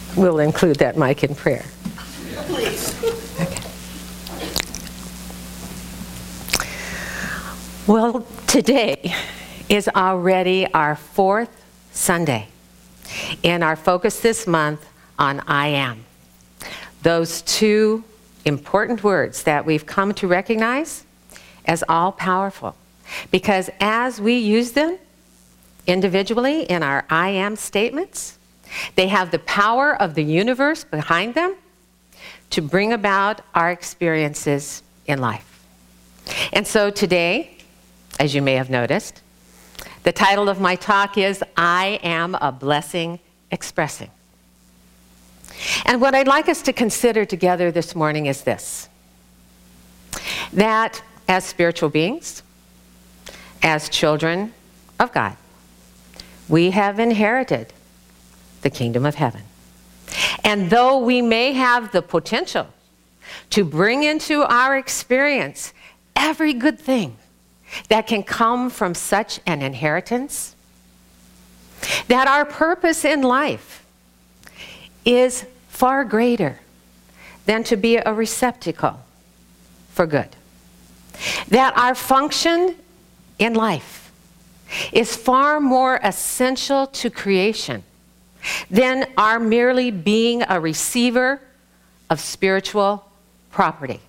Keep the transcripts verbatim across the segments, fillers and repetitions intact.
we'll include that mic in prayer. Please. Okay. Well, today is already our fourth Sunday in our focus this month on I am. Those two important words that we've come to recognize as all-powerful. Because as we use them individually in our I am statements, they have the power of the universe behind them to bring about our experiences in life. And so today, as you may have noticed, the title of my talk is I Am a Blessing Expressing. And what I'd like us to consider together this morning is this: that as spiritual beings, as children of God, we have inherited the kingdom of heaven. And though we may have the potential to bring into our experience every good thing that can come from such an inheritance, that our purpose in life is far greater than to be a receptacle for good. That our function in life is far more essential to creation than our merely being a receiver of spiritual property.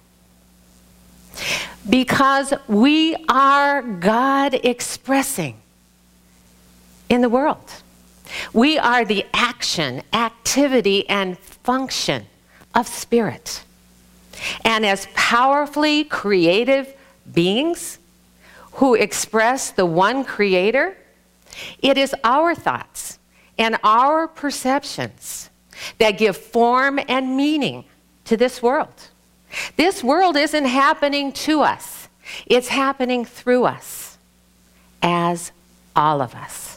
Because we are God expressing in the world. We are the action, activity, and function of spirit. And as powerfully creative beings who express the one creator, it is our thoughts and our perceptions that give form and meaning to this world. This world isn't happening to us. It's happening through us, as all of us.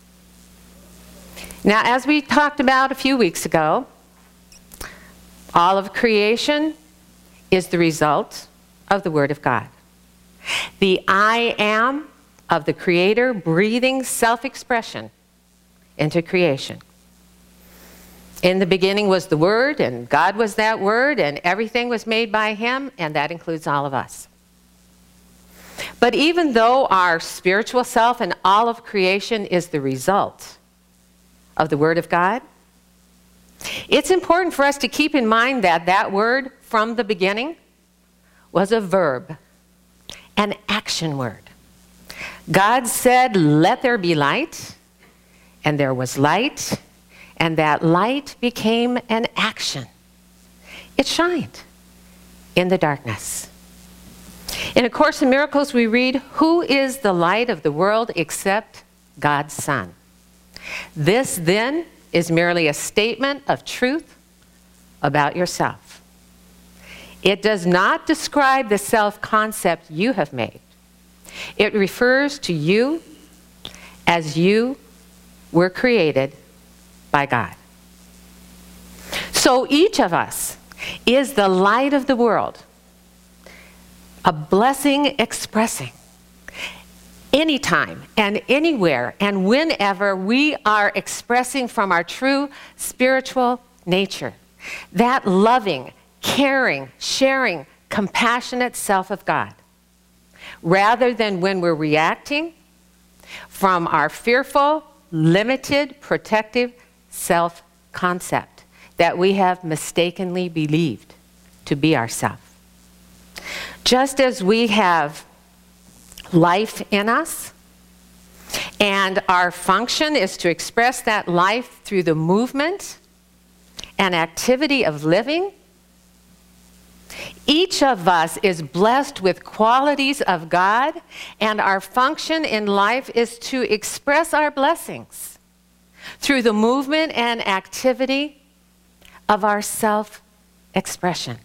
Now, as we talked about a few weeks ago, all of creation is the result of the Word of God. The I am of the Creator breathing self-expression into creation. In the beginning was the Word, and God was that Word, and everything was made by Him, and that includes all of us. But even though our spiritual self and all of creation is the result of the Word of God, it's important for us to keep in mind that that word from the beginning was a verb, an action word. God said, "Let there be light," and there was light, and that light became an action. It shined in the darkness. In A Course in Miracles, we read, "Who is the light of the world except God's Son?" This, then, is merely a statement of truth about yourself. It does not describe the self-concept you have made. It refers to you as you were created by God. So each of us is the light of the world, a blessing expressing. Anytime and anywhere and whenever we are expressing from our true spiritual nature, that loving, caring, sharing, compassionate self of God, rather than when we're reacting from our fearful, limited, protective self-concept that we have mistakenly believed to be ourself. Just as we have life in us, and our function is to express that life through the movement and activity of living, each of us is blessed with qualities of God, and our function in life is to express our blessings through the movement and activity of our self-expression.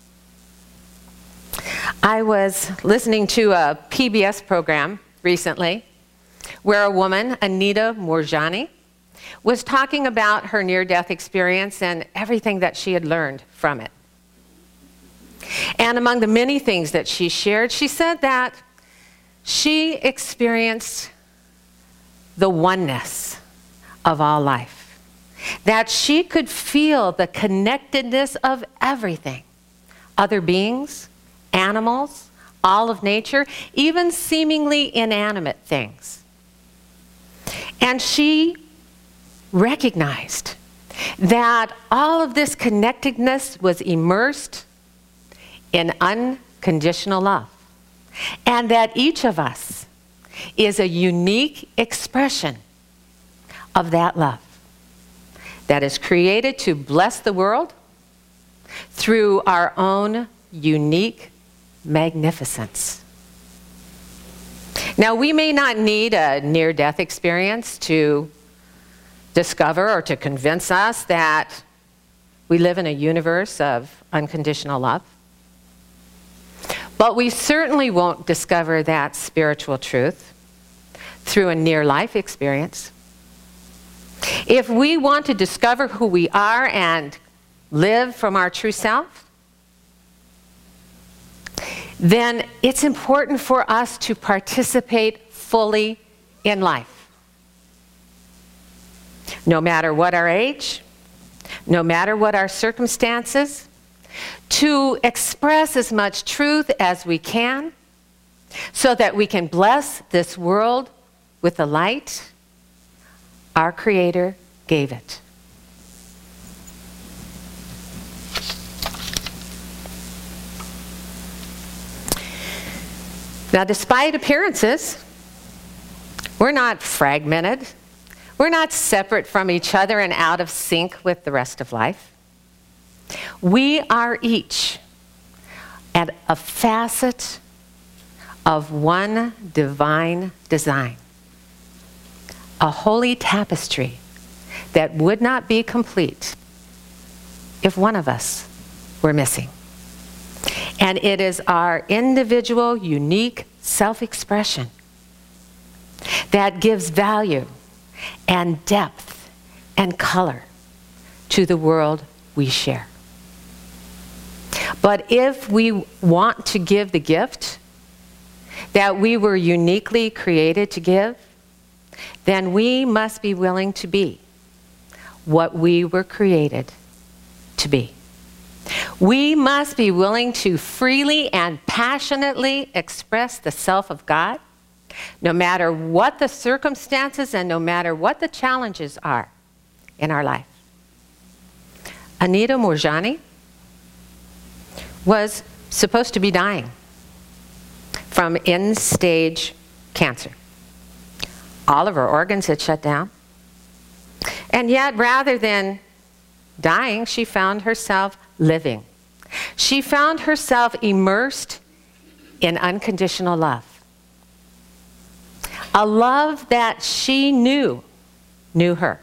I was listening to a P B S program recently where a woman, Anita Moorjani, was talking about her near-death experience and everything that she had learned from it. And among the many things that she shared, she said that she experienced the oneness of all life. that she could feel the connectedness of everything, other beings, animals, all of nature, even seemingly inanimate things. And she recognized that all of this connectedness was immersed in unconditional love, and that each of us is a unique expression of that love that is created to bless the world through our own unique magnificence. Now, we may not need a near-death experience to discover or to convince us that we live in a universe of unconditional love. But we certainly won't discover that spiritual truth through a near-life experience. If we want to discover who we are and live from our true self, then it's important for us to participate fully in life. No matter what our age, no matter what our circumstances, to express as much truth as we can so that we can bless this world with the light our Creator gave it. Now, despite appearances, we're not fragmented. We're not separate from each other and out of sync with the rest of life. We are each at a facet of one divine design, a holy tapestry that would not be complete if one of us were missing. And it is our individual, unique self-expression that gives value and depth and color to the world we share. But if we want to give the gift that we were uniquely created to give, then we must be willing to be what we were created to be. We must be willing to freely and passionately express the self of God, no matter what the circumstances and no matter what the challenges are in our life. Anita Moorjani was supposed to be dying from end-stage cancer. All of her organs had shut down. And yet, rather than dying, she found herself living. She found herself immersed in unconditional love. A love that she knew, knew her.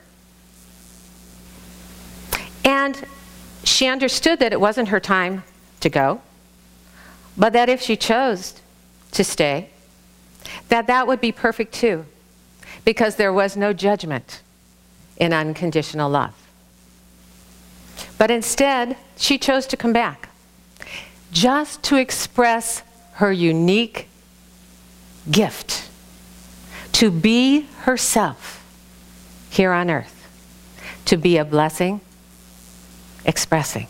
And she understood that it wasn't her time to go, but that if she chose to stay, that that would be perfect too, because there was no judgment in unconditional love. But instead, she chose to come back, just to express her unique gift, to be herself here on earth, to be a blessing, expressing.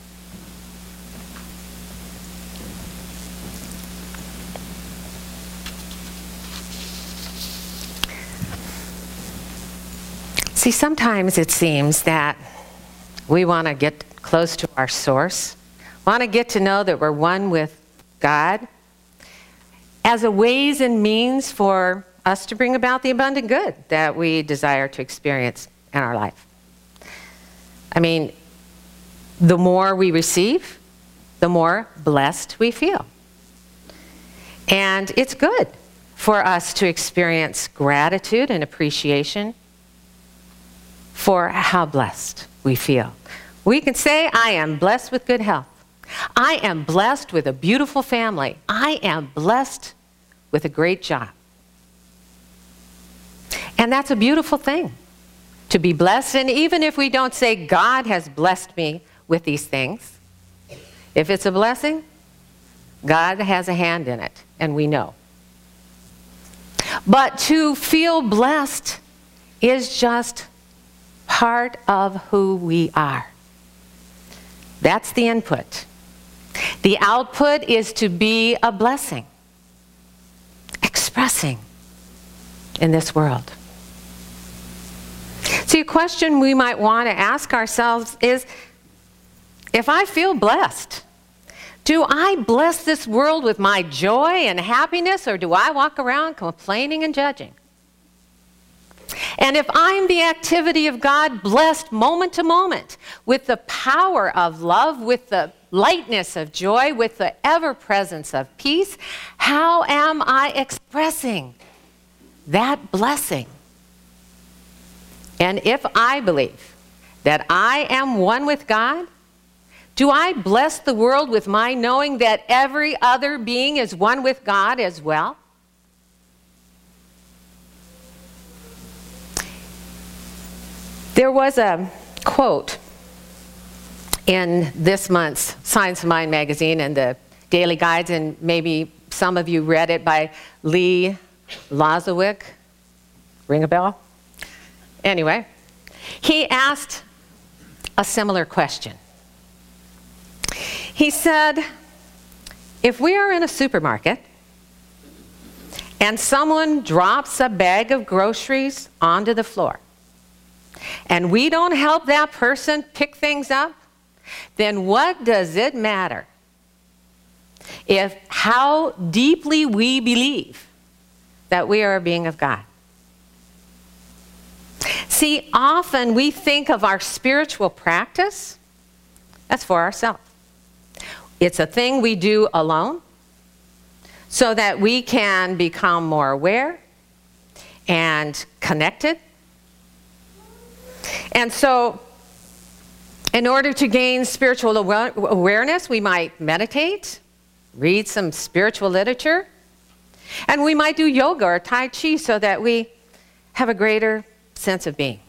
See, sometimes it seems that we want to get close to our source, want to get to know that we're one with God as a ways and means for us to bring about the abundant good that we desire to experience in our life. I mean, the more we receive, the more blessed we feel. And it's good for us to experience gratitude and appreciation for how blessed we feel. We can say, I am blessed with good health. I am blessed with a beautiful family. I am blessed with a great job. And that's a beautiful thing, to be blessed. And even if we don't say, God has blessed me with these things, if it's a blessing, God has a hand in it, and we know. But to feel blessed is just part of who we are. That's the input. The output is to be a blessing, expressing in this world. See, a question we might want to ask ourselves is, if I feel blessed, do I bless this world with my joy and happiness, or do I walk around complaining and judging? And if I'm the activity of God, blessed moment to moment with the power of love, with the lightness of joy, with the ever-presence of peace, how am I expressing that blessing? And if I believe that I am one with God, do I bless the world with my knowing that every other being is one with God as well? There was a quote in this month's Science of Mind magazine and the Daily Guides, and maybe some of you read it, by Lee Lozowick. Ring a bell? Anyway, he asked a similar question. He said, if we are in a supermarket and someone drops a bag of groceries onto the floor, and we don't help that person pick things up, then what does it matter if how deeply we believe that we are a being of God? See, often we think of our spiritual practice as for ourselves. It's a thing we do alone so that we can become more aware and connected. And so, in order to gain spiritual awareness, we might meditate, read some spiritual literature, and we might do yoga or Tai Chi so that we have a greater sense of being.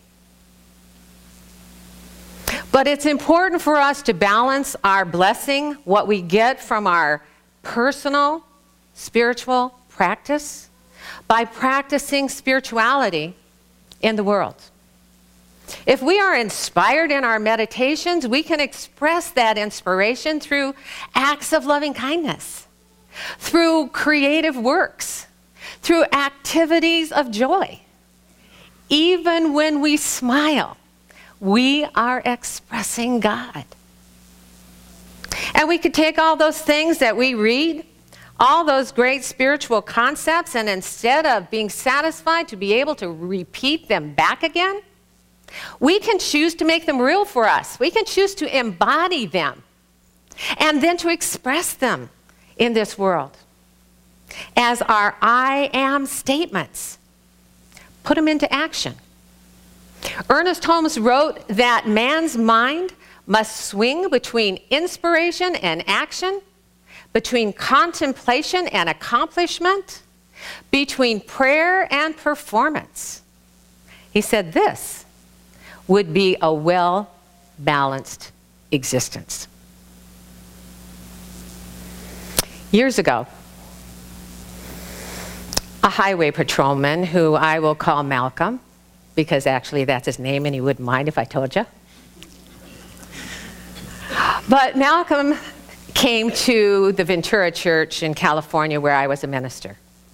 But it's important for us to balance our blessing, what we get from our personal spiritual practice, by practicing spirituality in the world. If we are inspired in our meditations, we can express that inspiration through acts of loving kindness, through creative works, through activities of joy. Even when we smile, we are expressing God. And we could take all those things that we read, all those great spiritual concepts, and instead of being satisfied to be able to repeat them back again, we can choose to make them real for us. We can choose to embody them and then to express them in this world as our I am statements. Put them into action. Ernest Holmes wrote that man's mind must swing between inspiration and action, between contemplation and accomplishment, between prayer and performance. He said this would be a well-balanced existence. Years ago, a highway patrolman, who I will call Malcolm, because actually that's his name and he wouldn't mind if I told you. But Malcolm came to the Ventura Church in California where I was a minister.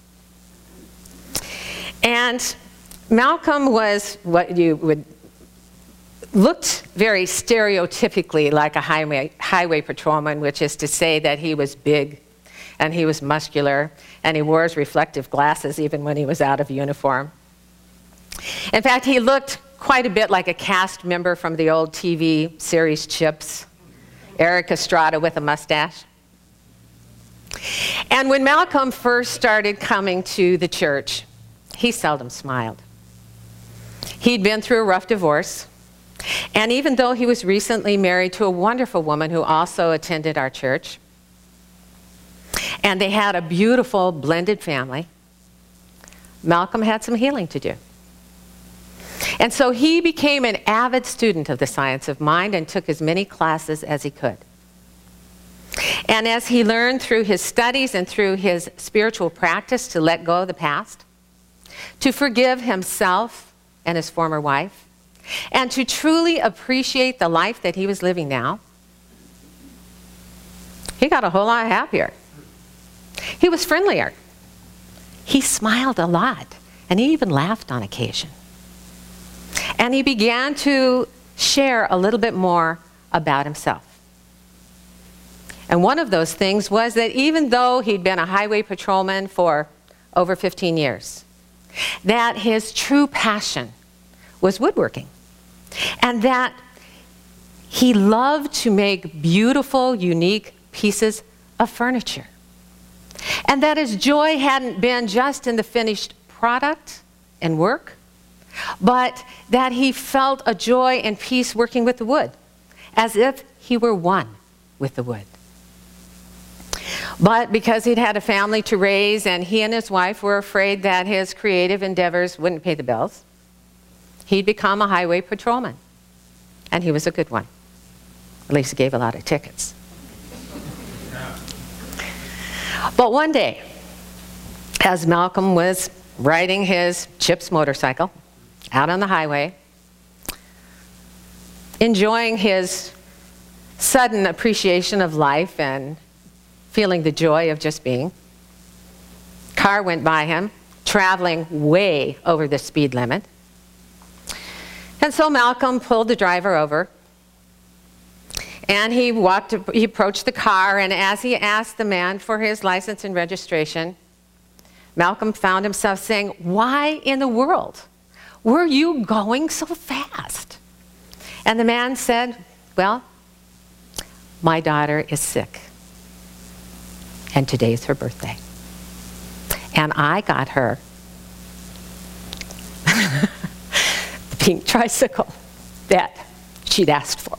And Malcolm was what you would looked very stereotypically like a highway, highway patrolman, which is to say that he was big and he was muscular and he wore his reflective glasses even when he was out of uniform. In fact, he looked quite a bit like a cast member from the old T V series Chips, Eric Estrada with a mustache. And when Malcolm first started coming to the church, he seldom smiled. He'd been through a rough divorce, and even though he was recently married to a wonderful woman who also attended our church, and they had a beautiful blended family, Malcolm had some healing to do. And so he became an avid student of the science of mind and took as many classes as he could. And as he learned through his studies and through his spiritual practice to let go of the past, to forgive himself and his former wife, and to truly appreciate the life that he was living now, he got a whole lot happier. He was friendlier. He smiled a lot, and he even laughed on occasion. And he began to share a little bit more about himself. And one of those things was that even though he'd been a highway patrolman for over fifteen years, that his true passion was woodworking. And that he loved to make beautiful, unique pieces of furniture. And that his joy hadn't been just in the finished product and work, but that he felt a joy and peace working with the wood, as if he were one with the wood. But because he'd had a family to raise and he and his wife were afraid that his creative endeavors wouldn't pay the bills, he'd become a highway patrolman. And he was a good one. At least he gave a lot of tickets. But one day, as Malcolm was riding his Chips motorcycle out on the highway, enjoying his sudden appreciation of life and feeling the joy of just being, car went by him, traveling way over the speed limit. And so Malcolm pulled the driver over, and he walked, he approached the car, and as he asked the man for his license and registration, Malcolm found himself saying, "Why in the world were you going so fast?" And the man said, "Well, my daughter is sick, and today's her birthday. And I got her the pink tricycle that she'd asked for.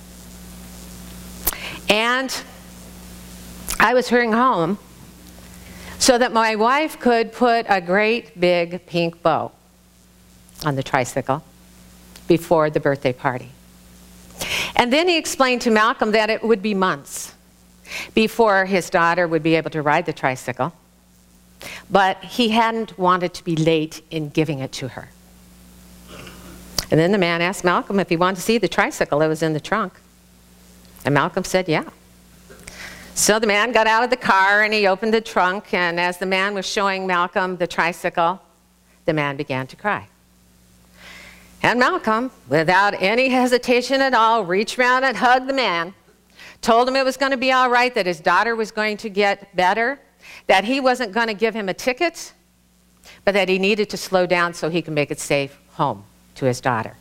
And I was hurrying home so that my wife could put a great big pink bow on the tricycle before the birthday party." And then he explained to Malcolm that it would be months before his daughter would be able to ride the tricycle, but he hadn't wanted to be late in giving it to her. And then the man asked Malcolm if he wanted to see the tricycle that was in the trunk. And Malcolm said, "Yeah." So the man got out of the car and he opened the trunk, and as the man was showing Malcolm the tricycle, the man began to cry. And Malcolm, without any hesitation at all, reached around and hugged the man, told him it was going to be all right, that his daughter was going to get better, that he wasn't going to give him a ticket, but that he needed to slow down so he could make it safe home to his daughter.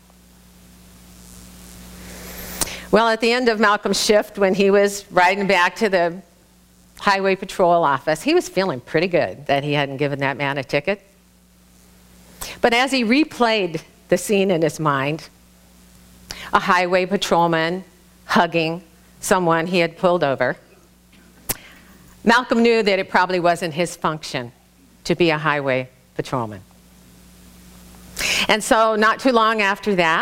Well, at the end of Malcolm's shift, when he was riding back to the highway patrol office, he was feeling pretty good that he hadn't given that man a ticket. But as he replayed the scene in his mind, a highway patrolman hugging someone he had pulled over, Malcolm knew that it probably wasn't his function to be a highway patrolman. And so not too long after that,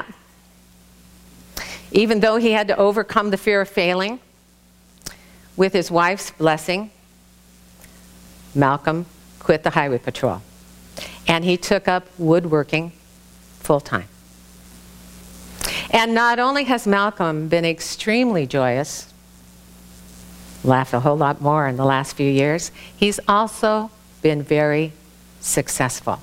even though he had to overcome the fear of failing, with his wife's blessing, Malcolm quit the highway patrol. And he took up woodworking full time. And not only has Malcolm been extremely joyous, laughed a whole lot more in the last few years, he's also been very successful.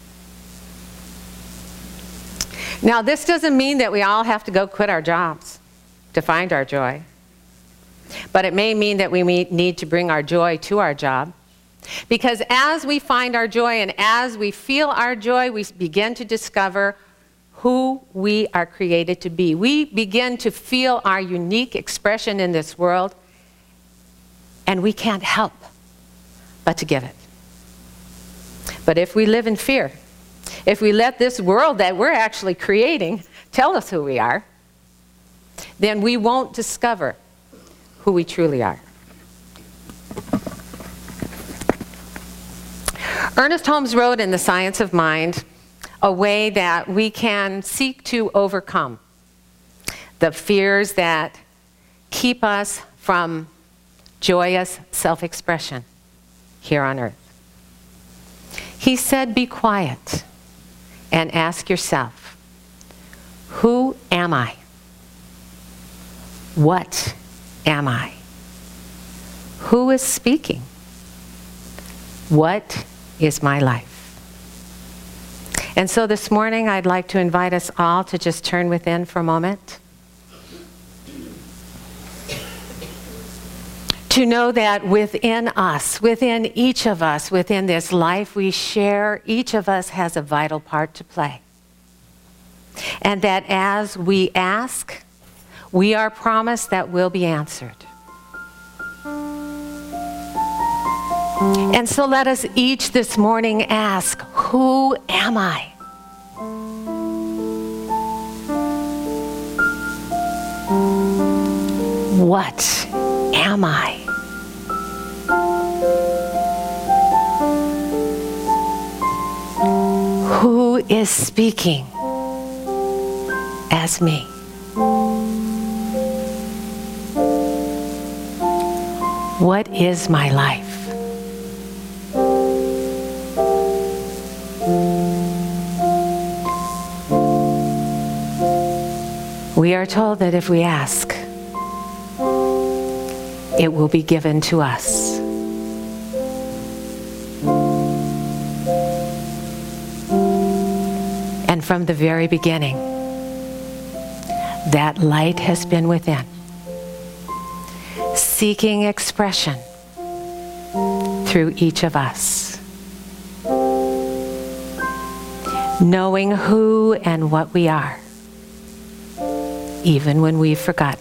Now, this doesn't mean that we all have to go quit our jobs to find our joy. But it may mean that we need to bring our joy to our job. Because as we find our joy and as we feel our joy, we begin to discover who we are created to be. We begin to feel our unique expression in this world, and we can't help but to give it. But if we live in fear, if we let this world that we're actually creating tell us who we are, then we won't discover who we truly are. Ernest Holmes wrote in The Science of Mind a way that we can seek to overcome the fears that keep us from joyous self-expression here on earth. He said, "Be quiet and ask yourself, Who am I? What am I? Who is speaking? What is my life? And so this morning I'd like to invite us all to just turn within for a moment. To know that within us, within each of us, within this life we share, each of us has a vital part to play. And that as we ask, we are promised that will be answered. And so let us each this morning ask, who am I? What am I? Who is speaking as me? What is my life? We are told that if we ask, it will be given to us. And from the very beginning, that light has been within, seeking expression through each of us, knowing who and what we are, even when we've forgotten.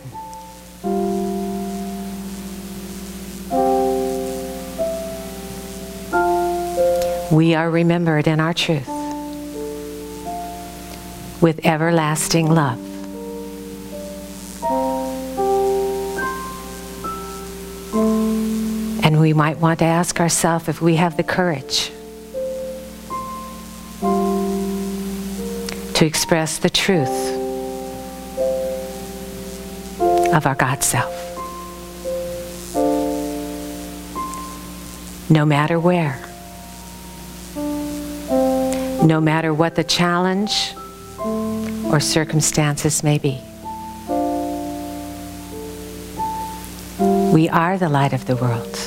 We are remembered in our truth with everlasting love. And we might want to ask ourselves if we have the courage to express the truth of our God self. No matter where, no matter what the challenge or circumstances may be. We are the light of the world.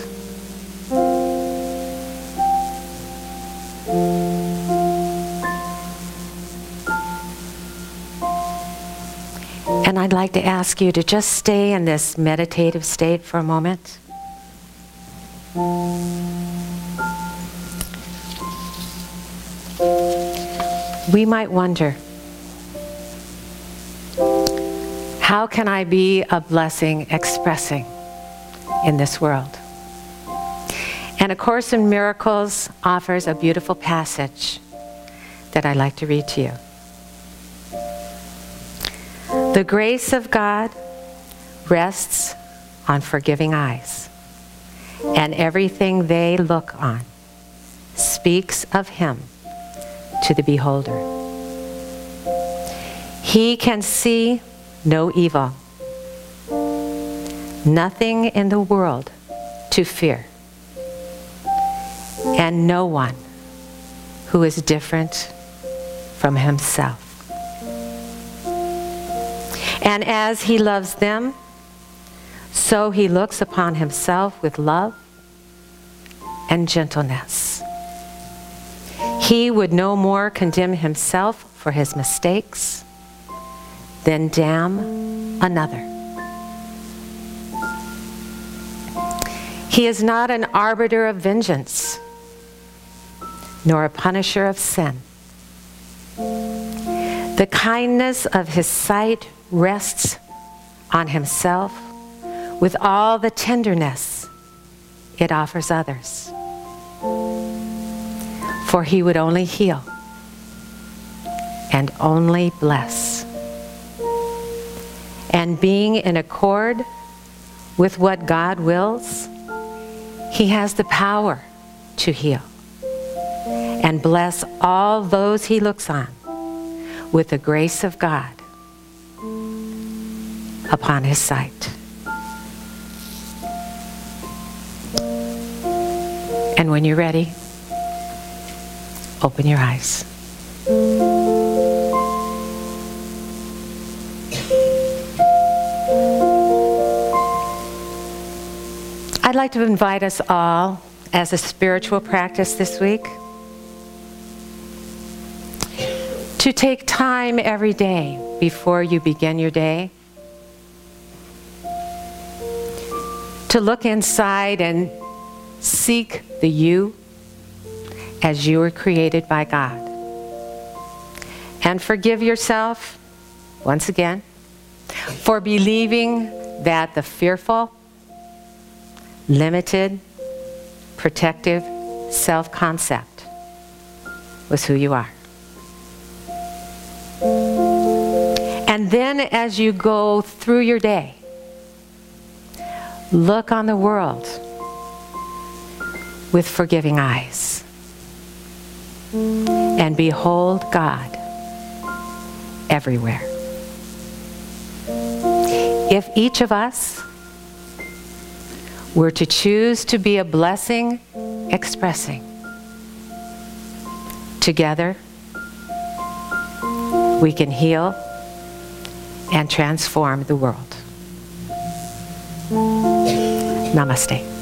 And I'd like to ask you to just stay in this meditative state for a moment. We might wonder, how can I be a blessing expressing in this world? And A Course in Miracles offers a beautiful passage that I'd like to read to you. The grace of God rests on forgiving eyes, and everything they look on speaks of Him to the beholder. He can see no evil, nothing in the world to fear, and no one who is different from himself. And as he loves them, so he looks upon himself with love and gentleness. He would no more condemn himself for his mistakes than damn another. He is not an arbiter of vengeance, nor a punisher of sin. The kindness of his sight rests on himself with all the tenderness it offers others. For he would only heal and only bless. And being in accord with what God wills, he has the power to heal and bless all those he looks on with the grace of God upon his sight. And when you're ready, open your eyes. I'd like to invite us all, as a spiritual practice this week, to take time every day before you begin your day to look inside and seek the you as you were created by God. And forgive yourself, once again, for believing that the fearful, limited, protective self-concept was who you are. And then as you go through your day, look on the world with forgiving eyes and behold God everywhere. If each of us were to choose to be a blessing expressing, together we can heal and transform the world. Namaste.